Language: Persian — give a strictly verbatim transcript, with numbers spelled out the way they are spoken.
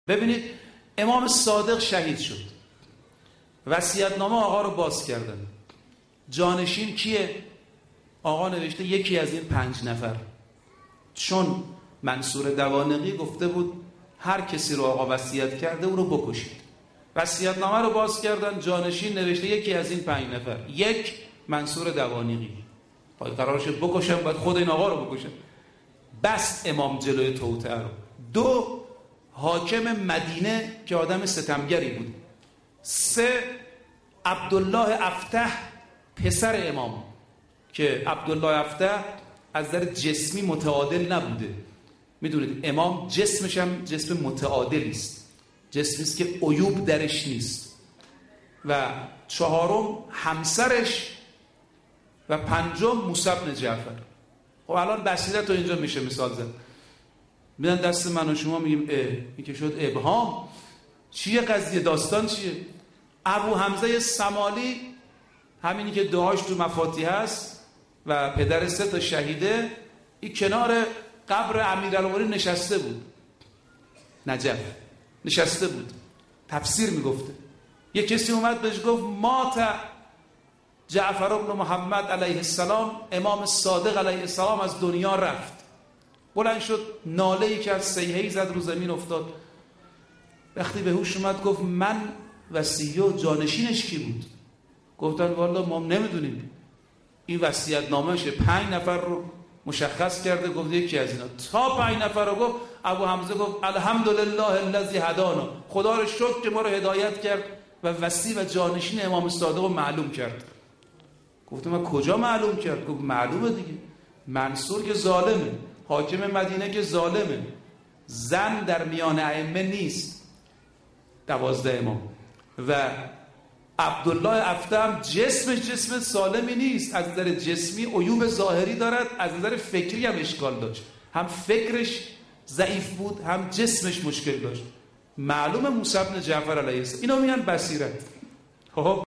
ببینید امام صادق شهید شد، وصیت‌نامه آقا رو باز کردن. جانشین کیه؟ آقا نوشته یکی از این پنج نفر، چون منصور دوانقی گفته بود هر کسی رو آقا وصیت کرده او رو بکشید. وصیت‌نامه رو باز کردن، جانشین نوشته یکی از این پنج نفر، یک منصور دوانقی. باید قرارش بکشم، باید خود این آقا رو بکشم. بس امام جلوی توطئه رو. دو حاکم مدینه که آدم ستمگری بود. سه عبدالله افتح پسر امام که عبدالله افتح از نظر جسمی متعادل نبوده. میدونید امام جسمش هم جسم متعادلی است، جسمی است که عیوب درش نیست. و چهارم همسرش و پنجم موسی بن جعفر. خب الان بصیرت رو اینجا میشه مثال زد. میدن دست من و شما میگیم اه این که شد ابهام. چیه قضیه؟ داستان چیه؟ ابو حمزه سمالی، همینی که دعاش تو مفاتیح هست و پدر سه تا شهیده، این کنار قبر امیرالمومنین نشسته بود، نجف نشسته بود، تفسیر میگفته. یک کسی اومد بهش گفت مات جعفر بن محمد علیه السلام، امام صادق علیه السلام از دنیا رفت. بلند شد، ناله‌ای کرد، صیحه‌ای زد، رو زمین افتاد. وقتی به هوش اومد گفت من وصیه و جانشینش کی بود؟ گفتن والا ما نمیدونیم. این وصیت‌نامه‌شه، پنج نفر رو مشخص کرده، گفت یکی از اینا. تا پنج نفر رو گفت، ابو حمزه گفت الحمدلله الذی هدانا، خدا رو شکر که ما رو هدایت کرد و وصی و جانشین امام صادق رو معلوم کرد. گفتم من کجا معلوم کرد؟ گفت معلومه دیگه، منصور که ظالمه، حاکم مدینه که ظالمه، زن در میان ائمه نیست، دوازده امام. و عبدالله افتح جسمش جسم سالمی نیست، از نظر جسمی عیوب ظاهری دارد، از نظر فکری هم اشکال داشت، هم فکرش ضعیف بود هم جسمش مشکل داشت. معلومه موسی بن جعفر علیه السلام. اینا میگن بصیرت. خب